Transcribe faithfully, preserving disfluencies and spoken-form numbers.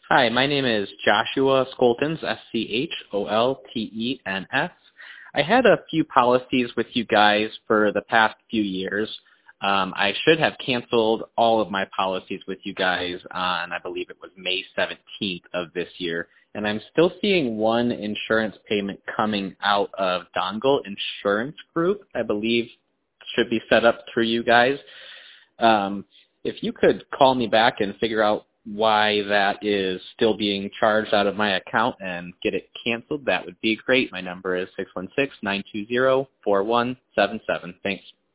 Hi, my name is Joshua Skoltens, S C H O L T E N S. I had a few policies with you guys for the past few years. Um, I should have canceled all of my policies with you guys on, I believe it was May seventeenth of this year. And I'm still seeing one insurance payment coming out of Dongle Insurance Group, I believe should be set up through you guys. Um, if you could call me back and figure out why that is still being charged out of my account and get it canceled, that would be great. My number is six one six, nine two zero, four one seven seven. Thanks.